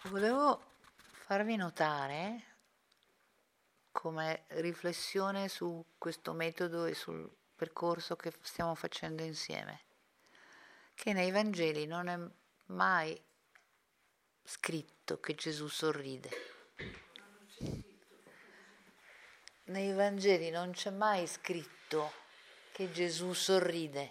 Volevo farvi notare, come riflessione su questo metodo e sul percorso che stiamo facendo insieme, che nei Vangeli non è mai scritto che Gesù sorride. Nei Vangeli non c'è mai scritto che Gesù sorride.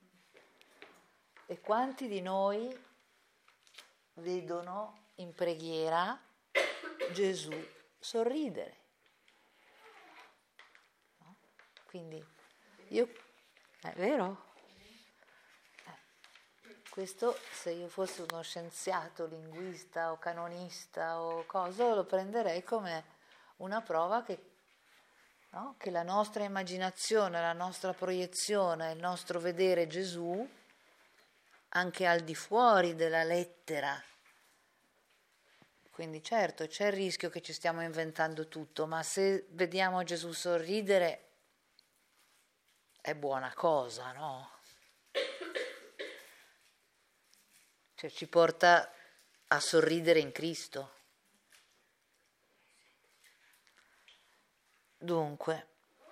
E quanti di noi vedono in preghiera Gesù sorridere? No? Quindi è vero? Questo, se io fossi uno scienziato, linguista o canonista o cosa, lo prenderei come una prova che, no? Che la nostra immaginazione, la nostra proiezione, il nostro vedere Gesù, anche al di fuori della lettera. Quindi certo c'è il rischio che ci stiamo inventando tutto, ma se vediamo Gesù sorridere è buona cosa, no? Cioè ci porta a sorridere in Cristo. Dunque,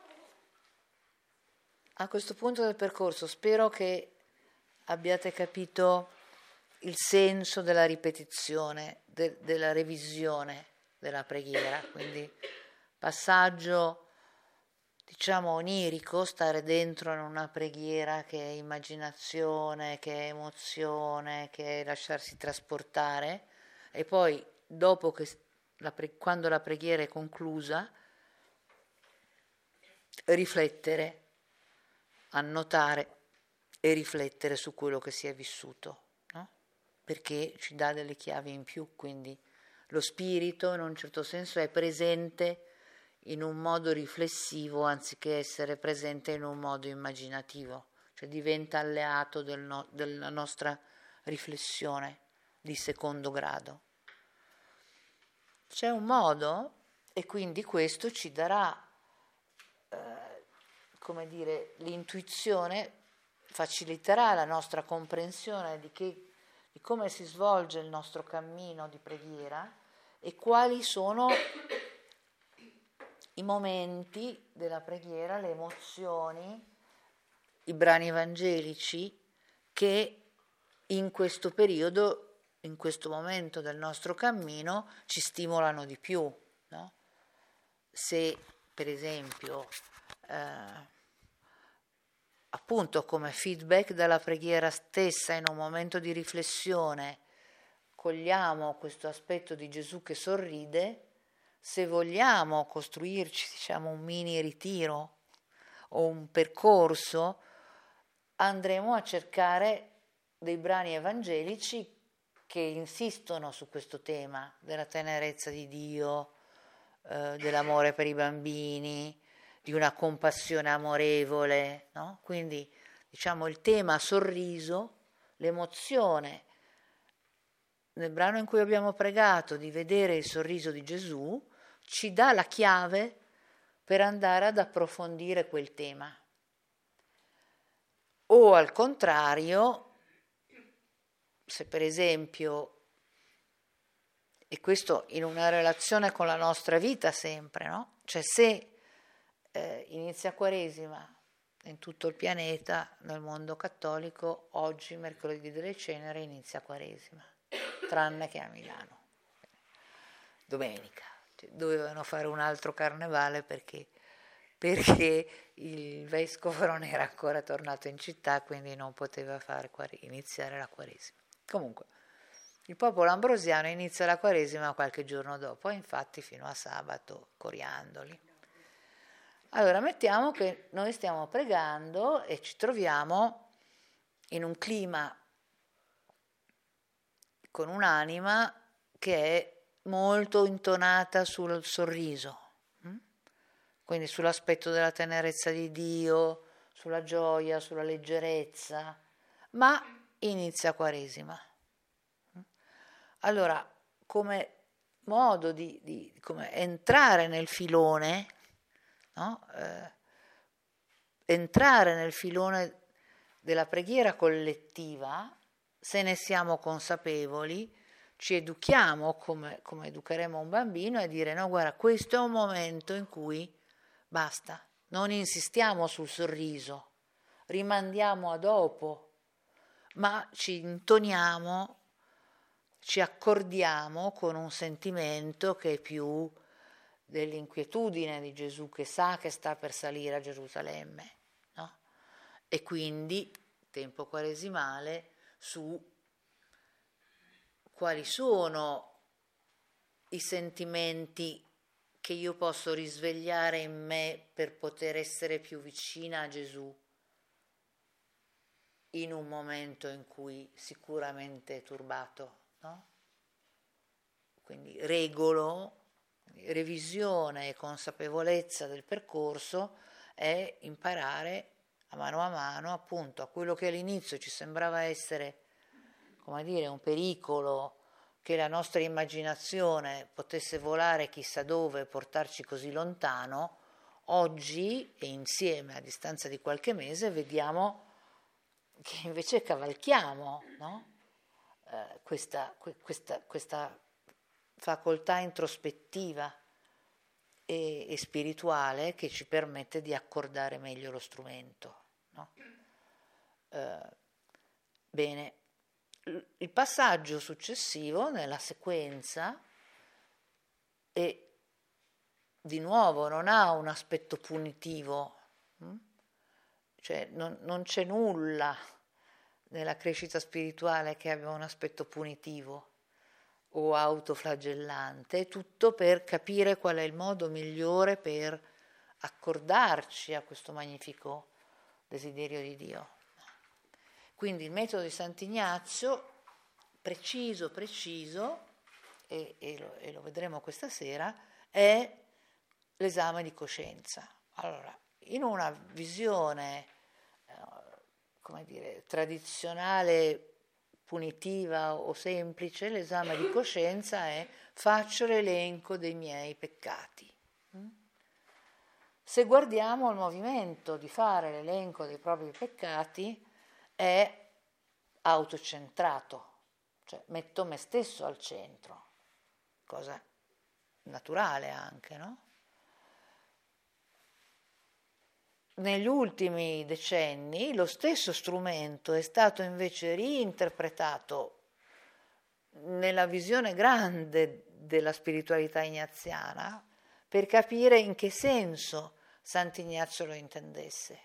a questo punto del percorso spero che abbiate capito il senso della ripetizione, della revisione della preghiera, quindi passaggio, diciamo, onirico, stare dentro in una preghiera che è immaginazione, che è emozione, che è lasciarsi trasportare, e poi dopo che quando la preghiera è conclusa, riflettere, annotare e riflettere su quello che si è vissuto, no? Perché ci dà delle chiavi in più, quindi lo spirito in un certo senso è presente in un modo riflessivo anziché essere presente in un modo immaginativo, cioè diventa alleato della nostra riflessione di secondo grado. C'è un modo, e quindi questo ci darà come dire, l'intuizione, faciliterà la nostra comprensione di come si svolge il nostro cammino di preghiera e quali sono i momenti della preghiera, le emozioni, i brani evangelici che in questo periodo, in questo momento del nostro cammino ci stimolano di più, no? Se per esempio appunto come feedback dalla preghiera stessa in un momento di riflessione cogliamo questo aspetto di Gesù che sorride, se vogliamo costruirci, diciamo, un mini ritiro o un percorso, andremo a cercare dei brani evangelici che insistono su questo tema della tenerezza di Dio, dell'amore per i bambini, di una compassione amorevole, no? Quindi diciamo il tema sorriso, l'emozione nel brano in cui abbiamo pregato di vedere il sorriso di Gesù ci dà la chiave per andare ad approfondire quel tema. O al contrario, se per esempio, e questo in una relazione con la nostra vita sempre, no? Cioè se inizia Quaresima in tutto il pianeta, nel mondo cattolico, oggi, mercoledì delle Ceneri, inizia Quaresima, tranne che a Milano. Domenica. Cioè, dovevano fare un altro carnevale perché il vescovo non era ancora tornato in città, quindi non poteva iniziare la Quaresima. Comunque, il popolo ambrosiano inizia la Quaresima qualche giorno dopo, infatti fino a sabato coriandoli. Allora, mettiamo che noi stiamo pregando e ci troviamo in un clima con un'anima che è molto intonata sul sorriso, quindi sull'aspetto della tenerezza di Dio, sulla gioia, sulla leggerezza, ma inizia Quaresima. Allora, come modo di come entrare nel filone, no? Entrare nel filone della preghiera collettiva, se ne siamo consapevoli, ci educhiamo come educheremo un bambino, e dire no, guarda, questo è un momento in cui basta, non insistiamo sul sorriso, rimandiamo a dopo, ma ci intoniamo, ci accordiamo con un sentimento che è più dell'inquietudine di Gesù che sa che sta per salire a Gerusalemme, no? E quindi, tempo quaresimale, su quali sono i sentimenti che io posso risvegliare in me per poter essere più vicina a Gesù in un momento in cui sicuramente è turbato, no? Quindi revisione e consapevolezza del percorso è imparare a mano, appunto, a quello che all'inizio ci sembrava essere, come dire, un pericolo, che la nostra immaginazione potesse volare chissà dove e portarci così lontano. Oggi, e insieme a distanza di qualche mese, vediamo che invece cavalchiamo, no? Questa facoltà introspettiva e spirituale che ci permette di accordare meglio lo strumento, no? Bene, il passaggio successivo nella sequenza e di nuovo non ha un aspetto punitivo, cioè non c'è nulla nella crescita spirituale che abbia un aspetto punitivo o autoflagellante, è tutto per capire qual è il modo migliore per accordarci a questo magnifico desiderio di Dio. Quindi il metodo di Sant'Ignazio, preciso, e lo vedremo questa sera, è l'esame di coscienza. Allora, in una visione, come dire, tradizionale, punitiva o semplice, l'esame di coscienza è: faccio l'elenco dei miei peccati. Se guardiamo il movimento di fare l'elenco dei propri peccati, è autocentrato, cioè metto me stesso al centro, cosa naturale anche, no? Negli ultimi decenni lo stesso strumento è stato invece reinterpretato nella visione grande della spiritualità ignaziana per capire in che senso Sant'Ignazio lo intendesse,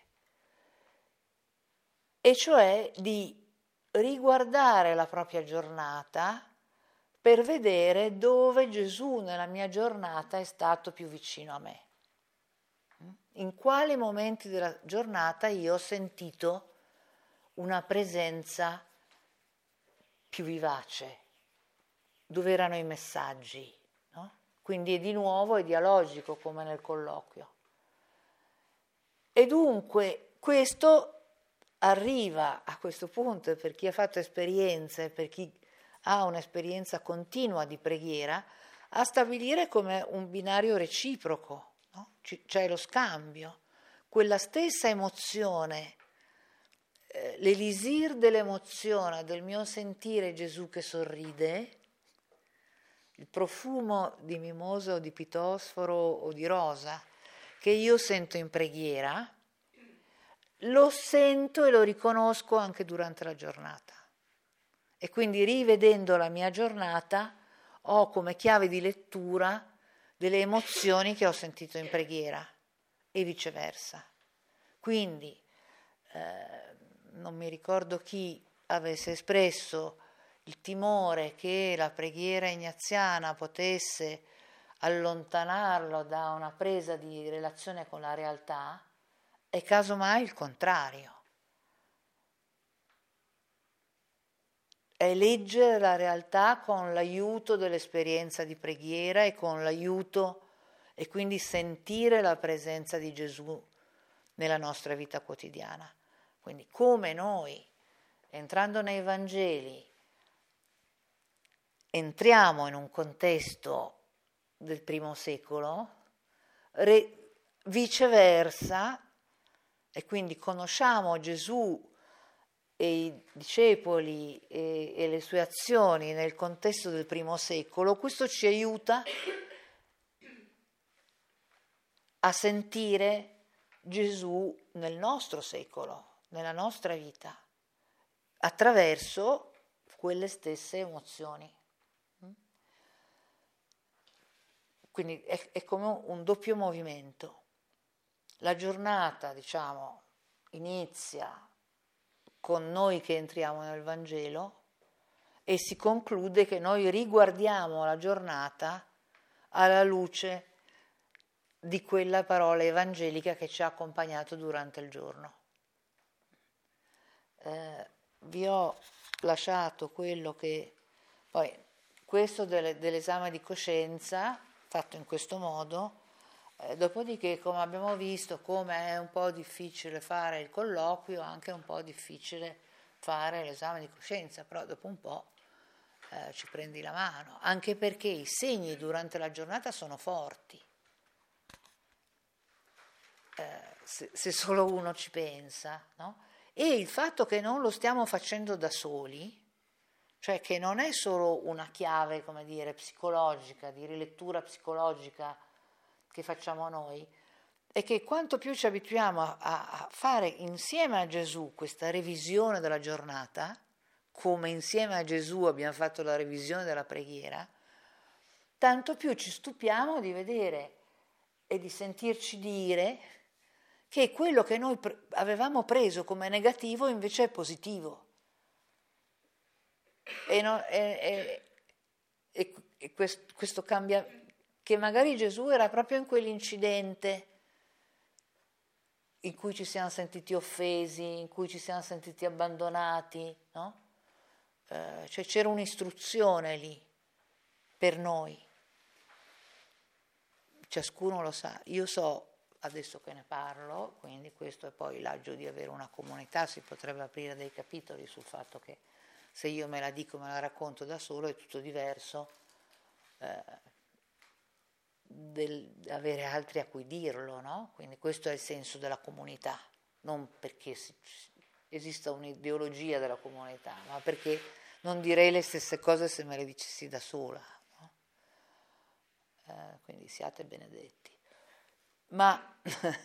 e cioè di riguardare la propria giornata per vedere dove Gesù nella mia giornata è stato più vicino a me. In quali momenti della giornata io ho sentito una presenza più vivace, dove erano i messaggi, no? Quindi di nuovo è dialogico come nel colloquio. E dunque questo arriva a questo punto, per chi ha fatto esperienze, per chi ha un'esperienza continua di preghiera, a stabilire come un binario reciproco. No? C'è lo scambio, quella stessa emozione, l'elisir dell'emozione, del mio sentire Gesù che sorride, il profumo di mimosa o di pitosforo o di rosa che io sento in preghiera, lo sento e lo riconosco anche durante la giornata. E quindi, rivedendo la mia giornata, ho come chiave di lettura delle emozioni che ho sentito in preghiera e viceversa. Quindi non mi ricordo chi avesse espresso il timore che la preghiera ignaziana potesse allontanarlo da una presa di relazione con la realtà, è casomai il contrario. È leggere la realtà con l'aiuto dell'esperienza di preghiera e con l'aiuto, e quindi sentire la presenza di Gesù nella nostra vita quotidiana. Quindi come noi, entrando nei Vangeli, entriamo in un contesto del primo secolo, viceversa, e quindi conosciamo Gesù e i discepoli e le sue azioni nel contesto del primo secolo, questo ci aiuta a sentire Gesù nel nostro secolo, nella nostra vita, attraverso quelle stesse emozioni. Quindi è come un doppio movimento. La giornata, diciamo, inizia con noi che entriamo nel Vangelo e si conclude che noi riguardiamo la giornata alla luce di quella parola evangelica che ci ha accompagnato durante il giorno. Vi ho lasciato quello che poi questo dell'esame di coscienza fatto in questo modo, dopodiché, come abbiamo visto, come è un po' difficile fare il colloquio, anche un po' difficile fare l'esame di coscienza, però dopo un po' ci prendi la mano, anche perché i segni durante la giornata sono forti. Se solo uno ci pensa, no? E il fatto che non lo stiamo facendo da soli, cioè che non è solo una chiave, come dire, psicologica, di rilettura psicologica che facciamo noi, è che quanto più ci abituiamo a fare insieme a Gesù questa revisione della giornata, come insieme a Gesù abbiamo fatto la revisione della preghiera, tanto più ci stupiamo di vedere e di sentirci dire che quello che noi avevamo preso come negativo invece è positivo. E questo cambia, che magari Gesù era proprio in quell'incidente in cui ci siamo sentiti offesi, in cui ci siamo sentiti abbandonati, no? Cioè c'era un'istruzione lì per noi. Ciascuno lo sa, io so adesso che ne parlo, quindi questo è poi l'agio di avere una comunità, si potrebbe aprire dei capitoli sul fatto che se io me la dico, me la racconto da solo, è tutto diverso avere altri a cui dirlo, no? Quindi questo è il senso della comunità, non perché esista un'ideologia della comunità, ma perché non direi le stesse cose se me le dicessi da sola, no? Quindi siate benedetti. Ma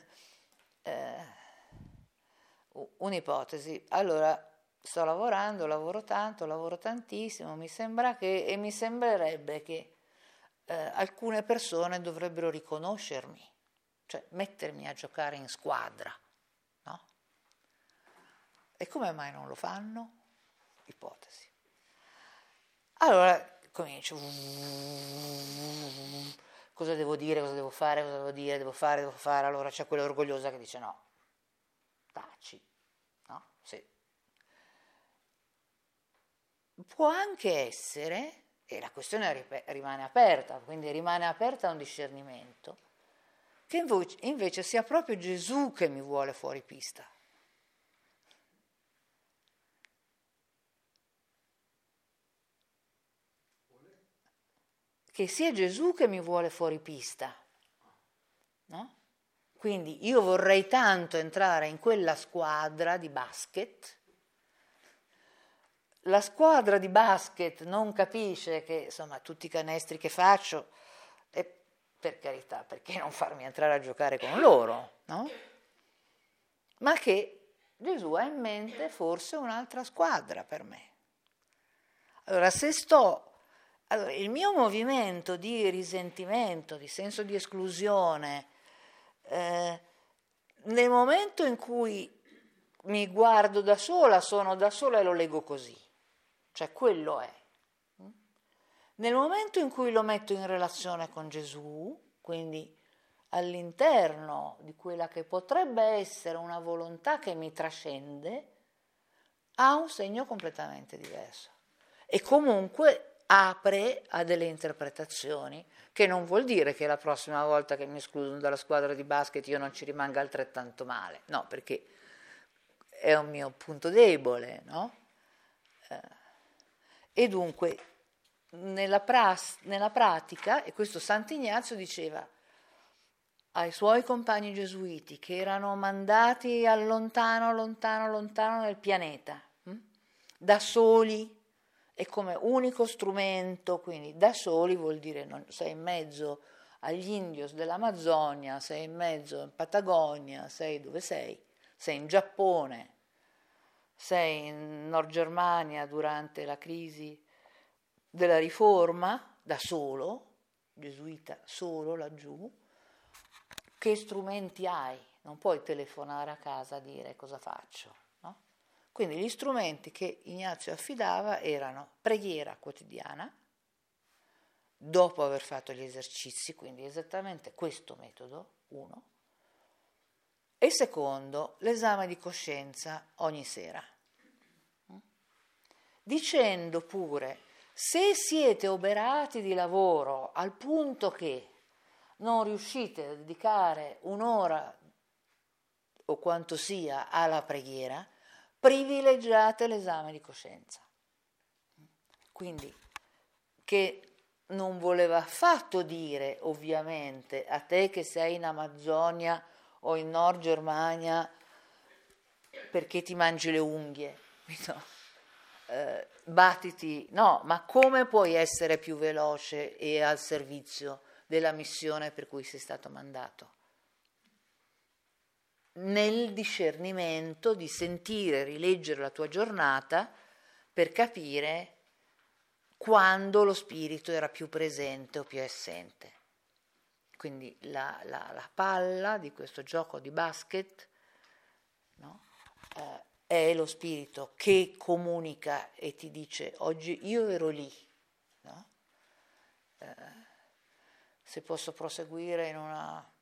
un'ipotesi, allora sto lavorando, lavoro tanto, lavoro tantissimo, mi sembrerebbe che alcune persone dovrebbero riconoscermi, cioè mettermi a giocare in squadra, no? E come mai non lo fanno? Ipotesi. Allora comincio, cosa devo dire, cosa devo fare, cosa devo dire, devo fare, allora c'è quella orgogliosa che dice no, taci, no? Sì. Può anche essere, e la questione rimane aperta, quindi rimane aperta a un discernimento, che invece sia proprio Gesù che mi vuole fuori pista. Che sia Gesù che mi vuole fuori pista, no? Quindi io vorrei tanto entrare in quella squadra di basket. La squadra di basket non capisce che, insomma, tutti i canestri che faccio, e per carità, perché non farmi entrare a giocare con loro, no? Ma che Gesù ha in mente forse un'altra squadra per me. Allora, il mio movimento di risentimento, di senso di esclusione, nel momento in cui mi guardo da sola, sono da sola e lo leggo così, cioè quello è. Nel momento in cui lo metto in relazione con Gesù, quindi all'interno di quella che potrebbe essere una volontà che mi trascende, ha un segno completamente diverso. E comunque apre a delle interpretazioni, che non vuol dire che la prossima volta che mi escludono dalla squadra di basket io non ci rimanga altrettanto male, no, perché è un mio punto debole, no? E dunque nella pratica, e questo Sant'Ignazio diceva ai suoi compagni gesuiti che erano mandati lontano nel pianeta, da soli, è come unico strumento, quindi da soli vuol dire non, sei in mezzo agli indios dell'Amazzonia, sei in mezzo in Patagonia, sei dove sei? Sei in Giappone, sei in Nord Germania durante la crisi della Riforma, da solo, gesuita solo laggiù, che strumenti hai? Non puoi telefonare a casa a dire cosa faccio, no? Quindi gli strumenti che Ignazio affidava erano preghiera quotidiana, dopo aver fatto gli esercizi, quindi esattamente questo metodo, uno, e secondo, l'esame di coscienza ogni sera, dicendo pure, se siete oberati di lavoro al punto che non riuscite a dedicare un'ora o quanto sia alla preghiera, privilegiate l'esame di coscienza. Quindi, che non voleva affatto dire, ovviamente, a te che sei in Amazzonia o in Nord Germania perché ti mangi le unghie, no? Battiti, no, ma come puoi essere più veloce e al servizio della missione per cui sei stato mandato? Nel discernimento di sentire, rileggere la tua giornata per capire quando lo spirito era più presente o più assente. Quindi la palla di questo gioco di basket, no? È lo spirito che comunica e ti dice oggi io ero lì, no? Se posso proseguire in una